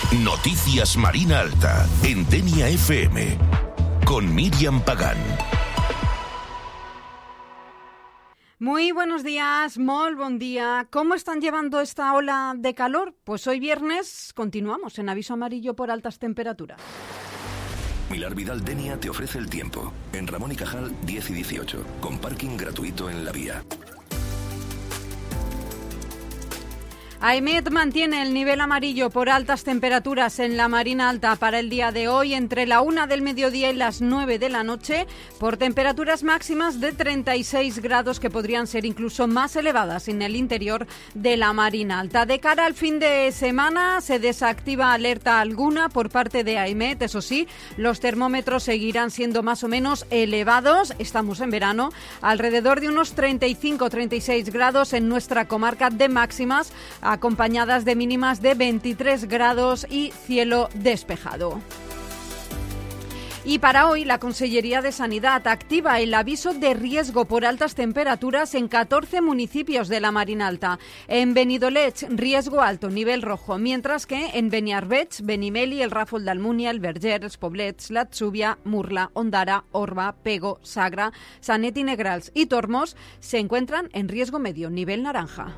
Noticias Marina Alta, en Denia FM, con Miriam Pagán. Muy buenos días, molt bon día. ¿Cómo están llevando esta ola de calor? Pues hoy viernes continuamos en aviso amarillo por altas temperaturas. Milar Vidal Denia te ofrece el tiempo. En Ramón y Cajal 10 y 18, con parking gratuito en la vía. AEMET mantiene el nivel amarillo por altas temperaturas en la Marina Alta para el día de hoy entre la 1 del mediodía y las 9 de la noche, por temperaturas máximas de 36 grados que podrían ser incluso más elevadas en el interior de la Marina Alta. De cara al fin de semana se desactiva alerta alguna por parte de AEMET. Eso sí, los termómetros seguirán siendo más o menos elevados. Estamos en verano, alrededor de unos 35-36 grados en nuestra comarca de máximas, acompañadas de mínimas de 23 grados y cielo despejado. Y para hoy, la Consellería de Sanidad activa el aviso de riesgo por altas temperaturas en 14 municipios de la Marina Alta. En Benidorm, riesgo alto, nivel rojo, mientras que en Beniarbeig, Benimeli, el Ràfol d'Almúnia, el Verger, els Poblets, l'Atzúbia, Murla, Ondara, Orba, Pego, Sagra, Sanet y Negrals y Tormos se encuentran en riesgo medio, nivel naranja.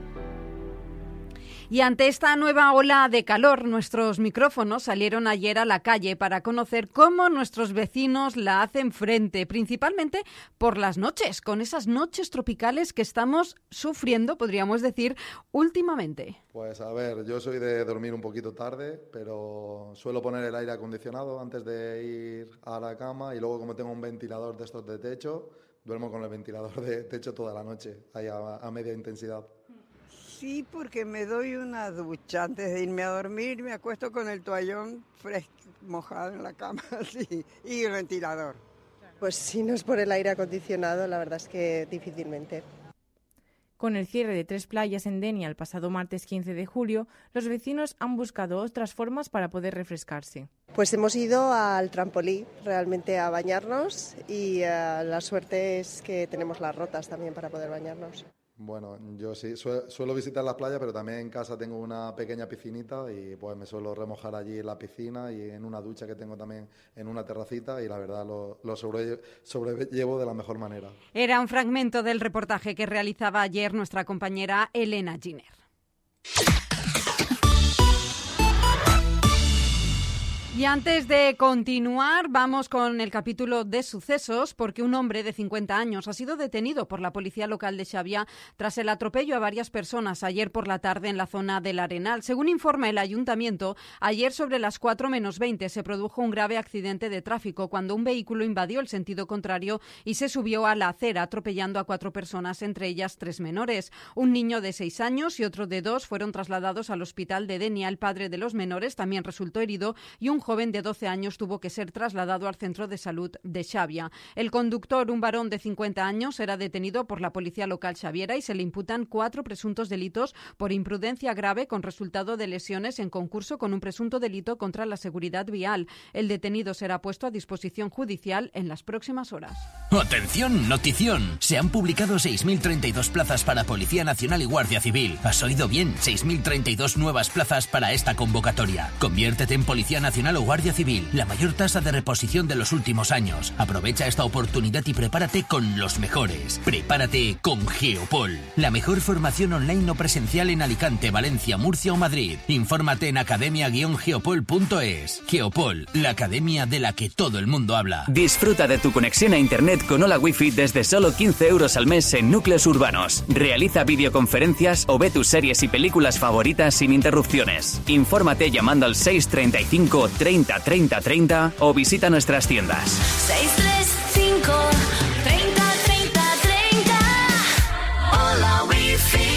Y ante esta nueva ola de calor, nuestros micrófonos salieron ayer a la calle para conocer cómo nuestros vecinos la hacen frente, principalmente por las noches, con esas noches tropicales que estamos sufriendo, podríamos decir, últimamente. Pues a ver, yo soy de dormir un poquito tarde, pero suelo poner el aire acondicionado antes de ir a la cama y luego, como tengo un ventilador de estos de techo, duermo con el ventilador de techo toda la noche, ahí a media intensidad. Sí, porque me doy una ducha antes de irme a dormir, me acuesto con el toallón fresco, mojado en la cama, sí, y el ventilador. Pues si no es por el aire acondicionado, la verdad es que difícilmente. Con el cierre de 3 playas en Denia el pasado martes 15 de julio, los vecinos han buscado otras formas para poder refrescarse. Pues hemos ido al trampolí realmente a bañarnos y la suerte es que tenemos las rotas también para poder bañarnos. Bueno, yo sí, suelo visitar las playas, pero también en casa tengo una pequeña piscinita y pues me suelo remojar allí en la piscina y en una ducha que tengo también en una terracita y la verdad lo sobrellevo de la mejor manera. Era un fragmento del reportaje que realizaba ayer nuestra compañera Elena Giner. Y antes de continuar, vamos con el capítulo de sucesos, porque un hombre de 50 años ha sido detenido por la policía local de Xàbia tras el atropello a varias personas ayer por la tarde en la zona del Arenal. Según informa el ayuntamiento, ayer sobre las 4:20 se produjo un grave accidente de tráfico cuando un vehículo invadió el sentido contrario y se subió a la acera, atropellando a 4 personas, entre ellas 3 menores. Un niño de 6 años y otro de 2 fueron trasladados al hospital de Denia. El padre de los menores también resultó herido y un joven de 12 años tuvo que ser trasladado al centro de salud de Xàbia. El conductor, un varón de 50 años, era detenido por la policía local xaviera y se le imputan 4 presuntos delitos por imprudencia grave con resultado de lesiones en concurso con un presunto delito contra la seguridad vial. El detenido será puesto a disposición judicial en las próximas horas. ¡Atención, notición! Se han publicado 6.032 plazas para Policía Nacional y Guardia Civil. ¿Has oído bien? 6.032 nuevas plazas para esta convocatoria. Conviértete en Policía Nacional o Guardia Civil, la mayor tasa de reposición de los últimos años. Aprovecha esta oportunidad y prepárate con los mejores. Prepárate con Geopol, la mejor formación online o presencial en Alicante, Valencia, Murcia o Madrid. Infórmate en academia-geopol.es. Geopol, la academia de la que todo el mundo habla. Disfruta de tu conexión a internet con Hola Wi-Fi desde solo 15 euros al mes en núcleos urbanos. Realiza videoconferencias o ve tus series y películas favoritas sin interrupciones. Infórmate llamando al 635 30 30 30 o visita nuestras tiendas. 635 30 30 30. Hola Wi-Fi.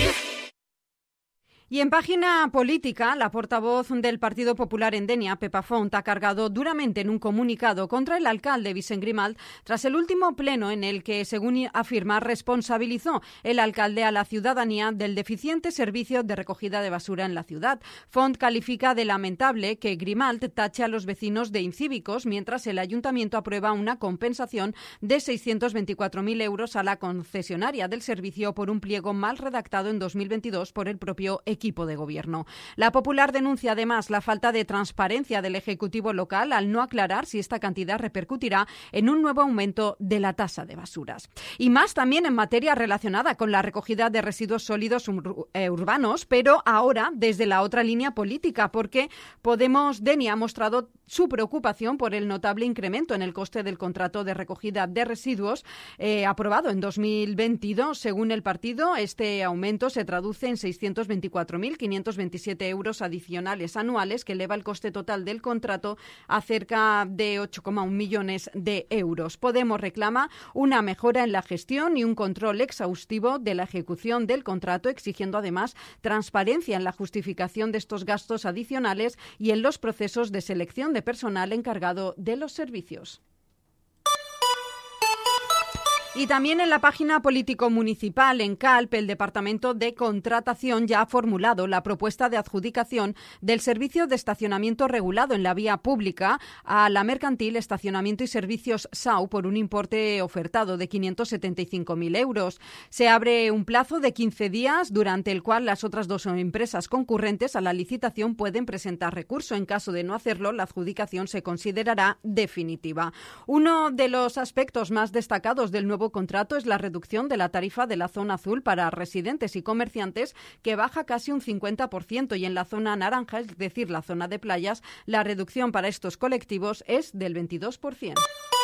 Y en página política, la portavoz del Partido Popular en Denia, Pepa Font, ha cargado duramente en un comunicado contra el alcalde Vicent Grimalt tras el último pleno en el que, según afirma, responsabilizó el alcalde a la ciudadanía del deficiente servicio de recogida de basura en la ciudad. Font califica de lamentable que Grimalt tache a los vecinos de incívicos, mientras el ayuntamiento aprueba una compensación de 624.000 euros a la concesionaria del servicio por un pliego mal redactado en 2022 por el propio equipo equipo de gobierno. La Popular denuncia además la falta de transparencia del Ejecutivo local al no aclarar si esta cantidad repercutirá en un nuevo aumento de la tasa de basuras. Y más también en materia relacionada con la recogida de residuos sólidos urbanos, pero ahora desde la otra línea política, porque Podemos-Denia ha mostrado su preocupación por el notable incremento en el coste del contrato de recogida de residuos aprobado en 2022. Según el partido, este aumento se traduce en 624.527 euros adicionales anuales, que eleva el coste total del contrato a cerca de 8,1 millones de euros. Podemos reclama una mejora en la gestión y un control exhaustivo de la ejecución del contrato, exigiendo además transparencia en la justificación de estos gastos adicionales y en los procesos de selección de personal encargado de los servicios. Y también en la página político-municipal, en CALP, el Departamento de Contratación ya ha formulado la propuesta de adjudicación del servicio de estacionamiento regulado en la vía pública a la mercantil Estacionamiento y Servicios SAU por un importe ofertado de 575.000 euros. Se abre un plazo de 15 días durante el cual las otras dos empresas concurrentes a la licitación pueden presentar recurso. En caso de no hacerlo, la adjudicación se considerará definitiva. Uno de los aspectos más destacados del nuevo contrato es la reducción de la tarifa de la zona azul para residentes y comerciantes, que baja casi un 50%, y en la zona naranja, es decir, la zona de playas, la reducción para estos colectivos es del 22%.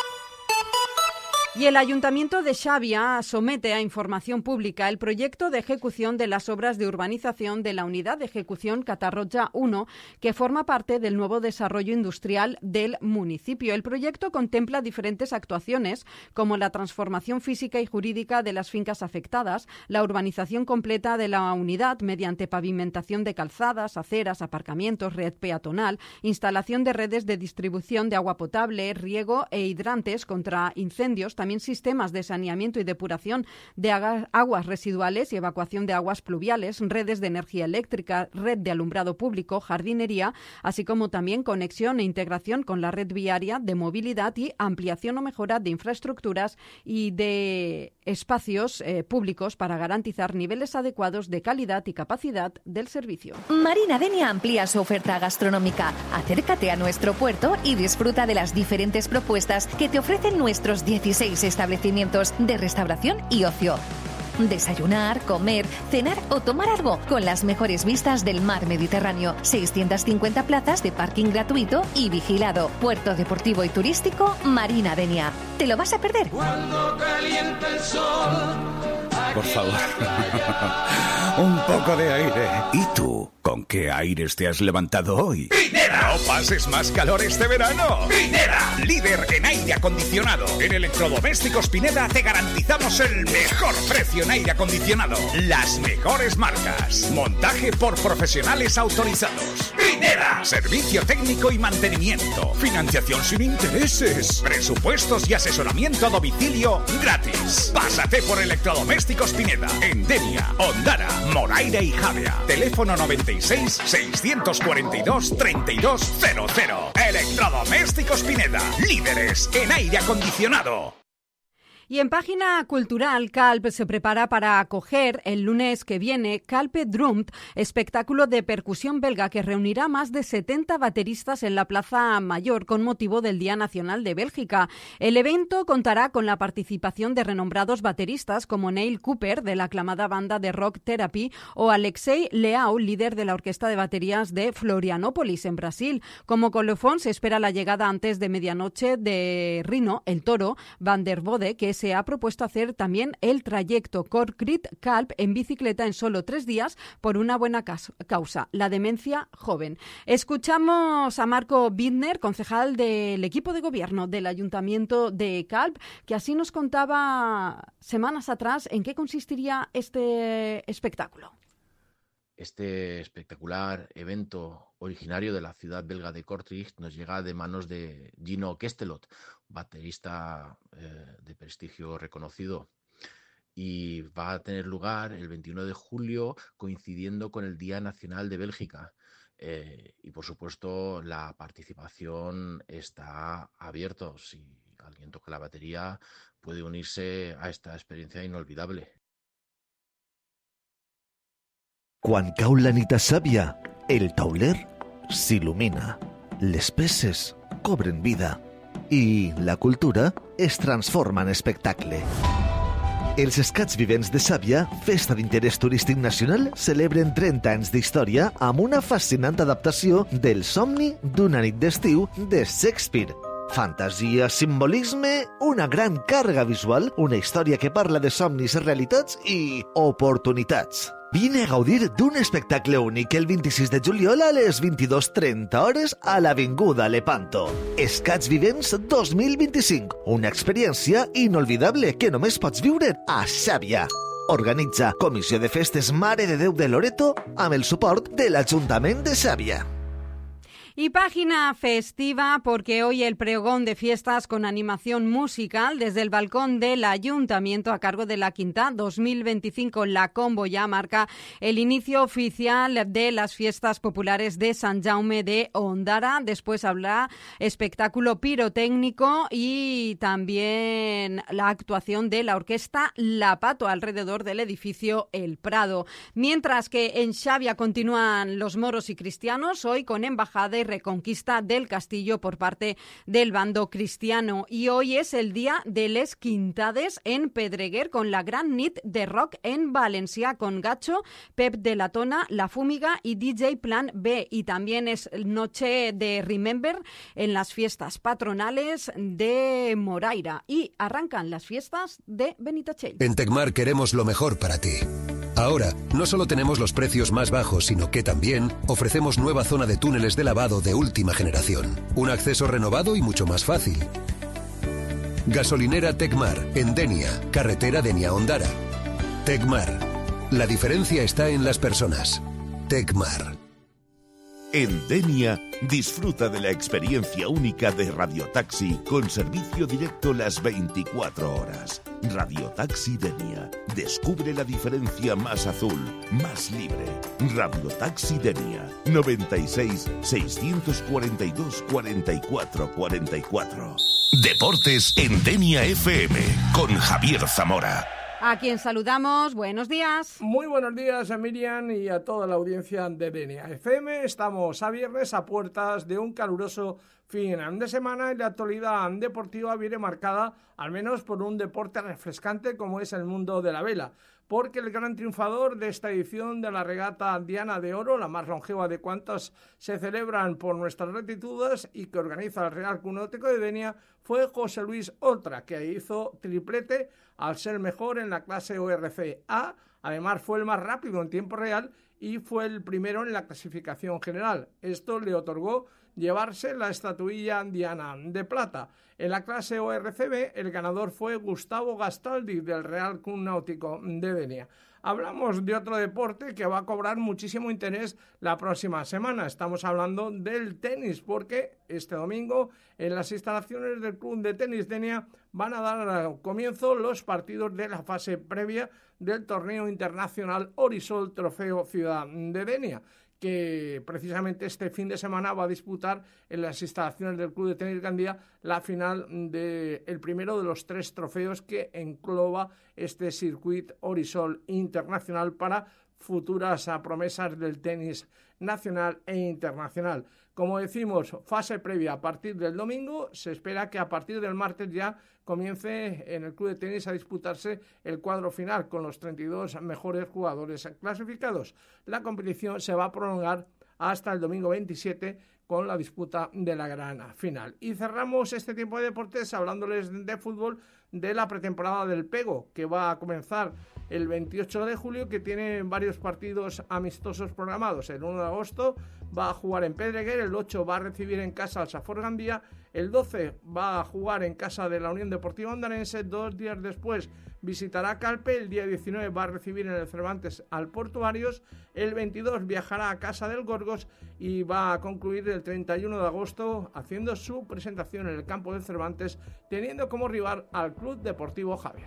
Y el Ayuntamiento de Xàbia somete a información pública el proyecto de ejecución de las obras de urbanización de la Unidad de Ejecución Catarroja 1, que forma parte del nuevo desarrollo industrial del municipio. El proyecto contempla diferentes actuaciones, como la transformación física y jurídica de las fincas afectadas, la urbanización completa de la unidad mediante pavimentación de calzadas, aceras, aparcamientos, red peatonal, instalación de redes de distribución de agua potable, riego e hidrantes contra incendios, también sistemas de saneamiento y depuración de aguas residuales y evacuación de aguas pluviales, redes de energía eléctrica, red de alumbrado público, jardinería, así como también conexión e integración con la red viaria, de movilidad y ampliación o mejora de infraestructuras y de espacios públicos para garantizar niveles adecuados de calidad y capacidad del servicio. Marina Denia amplía su oferta gastronómica. Acércate a nuestro puerto y disfruta de las diferentes propuestas que te ofrecen nuestros 16 establecimientos de restauración y ocio. Desayunar, comer, cenar o tomar algo con las mejores vistas del mar Mediterráneo. 650 plazas de parking gratuito y vigilado. Puerto deportivo y turístico Marina Denia. ¿Te lo vas a perder? Cuando calienta el sol. Por favor. Un poco de aire. ¿Y tú? ¿Con qué aires te has levantado hoy? ¡Pineda! ¡No pases más calor este verano! ¡Pineda! Líder en aire acondicionado. En Electrodomésticos Pineda te garantizamos el mejor precio en aire acondicionado. Las mejores marcas. Montaje por profesionales autorizados. ¡Pineda! Servicio técnico y mantenimiento. Financiación sin intereses. Presupuestos y asesoramiento a domicilio gratis. Pásate por Electrodomésticos Pineda. En Denia, Ondara, Moraira y Javea. Teléfono 96 642 3200. Electrodomésticos Pineda. Líderes en aire acondicionado. Y en página cultural, CALP se prepara para acoger el lunes que viene Calpe Drumt, espectáculo de percusión belga que reunirá más de 70 bateristas en la Plaza Mayor con motivo del Día Nacional de Bélgica. El evento contará con la participación de renombrados bateristas como Neil Cooper, de la aclamada banda de rock Therapy, o Alexei Leao, líder de la orquesta de baterías de Florianópolis, en Brasil. Como colofón se espera la llegada antes de medianoche de Rino, el toro, van der Bode, que se ha propuesto hacer también el trayecto Korkrit-Calp en bicicleta en solo 3 días por una buena causa, la demencia joven. Escuchamos a Marco Bittner, concejal del equipo de gobierno del Ayuntamiento de Calp, que así nos contaba semanas atrás en qué consistiría este espectáculo. Este espectacular evento originario de la ciudad belga de Kortrijk nos llega de manos de Gino Kestelot, baterista de prestigio reconocido, y va a tener lugar el 21 de julio coincidiendo con el Día Nacional de Bélgica. Y por supuesto la participación está abierta. Si alguien toca la batería puede unirse a esta experiencia inolvidable. Quan cau la nit a Sàvia, el tauler s'il·lumina, les peces cobren vida i la cultura es transforma en espectacle. Els Escacs Vivents de Sàvia, festa d'interès turístic nacional, celebren 30 anys d'història amb una fascinant adaptació del somni d'una nit d'estiu de Shakespeare. Fantasia, simbolisme, una gran càrrega visual, una història que parla de somnis, realitats i oportunitats. Vine a gaudir d'un espectacle únic el 26 de juliol a les 22:30 hores a l'Avinguda Lepanto. Escacs Vivents 2025, una experiència inolvidable que només pots viure a Sàvia. Organitza Comissió de Festes Mare de Déu de Loreto amb el suport de l'Ajuntament de Sàvia. Y página festiva porque hoy el pregón de fiestas con animación musical desde el balcón del Ayuntamiento a cargo de la Quinta 2025. La Combo ya marca el inicio oficial de las fiestas populares de Sant Jaume de Ondara. Después habrá espectáculo pirotécnico y también la actuación de la orquesta La Pato alrededor del edificio El Prado. Mientras que en Xàbia continúan los moros y cristianos, hoy con embajada y reconquista del castillo por parte del bando cristiano. Y hoy es el día de les Quintades en Pedreguer con la gran nit de rock en Valencia con Gacho, Pep de la Tona, La Fúmiga y DJ Plan B. Y también es noche de Remember en las fiestas patronales de Moraira. Y arrancan las fiestas de Benitachell. En Tecmar queremos lo mejor para ti. Ahora, no solo tenemos los precios más bajos, sino que también ofrecemos nueva zona de túneles de lavado de última generación. Un acceso renovado y mucho más fácil. Gasolinera Tecmar, en Denia, carretera Denia-Ondara. Tecmar. La diferencia está en las personas. Tecmar. En Denia, disfruta de la experiencia única de Radiotaxi con servicio directo las 24 horas. Radiotaxi Denia. Descubre la diferencia más azul, más libre. Radiotaxi Denia. 96 642 44 44. Deportes en Denia FM con Javier Zamora. A quien saludamos, buenos días. Muy buenos días a Miriam y a toda la audiencia de Denia FM. Estamos a viernes a puertas de un caluroso fin de semana y la actualidad deportiva viene marcada al menos por un deporte refrescante como es el mundo de la vela. Porque el gran triunfador de esta edición de la regata Diana de Oro, la más longeva de cuantas se celebran por nuestras latitudes y que organiza el Real Club Náutico de Denia, fue José Luis Oltra, que hizo triplete al ser mejor en la clase ORC A. Además fue el más rápido en tiempo real y fue el primero en la clasificación general. Esto le otorgó llevarse la estatuilla Diana de plata. En la clase ORCB, el ganador fue Gustavo Gastaldi del Real Club Náutico de Denia. Hablamos de otro deporte que va a cobrar muchísimo interés la próxima semana. Estamos hablando del tenis, porque este domingo en las instalaciones del Club de Tenis Denia van a dar comienzo los partidos de la fase previa del torneo internacional Orisol Trofeo Ciudad de Denia, que precisamente este fin de semana va a disputar en las instalaciones del Club de Tenis Gandía la final del primero de los 3 trofeos que engloba este circuito Orisol Internacional para futuras promesas del tenis nacional e internacional. Como decimos, fase previa a partir del domingo. Se espera que a partir del martes ya comience en el Club de Tenis a disputarse el cuadro final con los 32 mejores jugadores clasificados. La competición se va a prolongar hasta el domingo 27 con la disputa de la gran final. Y cerramos este tiempo de deportes hablándoles de fútbol, de la pretemporada del Pego, que va a comenzar el 28 de julio, que tiene varios partidos amistosos programados. El 1 de agosto va a jugar en Pedreguer, el 8 va a recibir en casa al Safor Gandía, el 12 va a jugar en casa de la Unión Deportiva Ondarense, 2 días después visitará Calpe, el día 19 va a recibir en el Cervantes al Portuarios, el 22 viajará a casa del Gorgos y va a concluir el 31 de agosto haciendo su presentación en el campo del Cervantes, teniendo como rival al Club Deportivo Javia.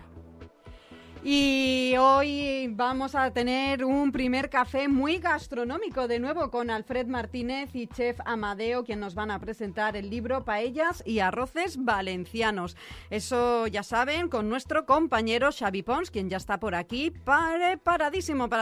Y hoy vamos a tener un primer café muy gastronómico, de nuevo con Alfred Martínez y Chef Amadeo, quien nos van a presentar el libro Paellas y Arroces Valencianos. Eso ya saben, con nuestro compañero Xavi Pons, quien ya está por aquí preparadísimo para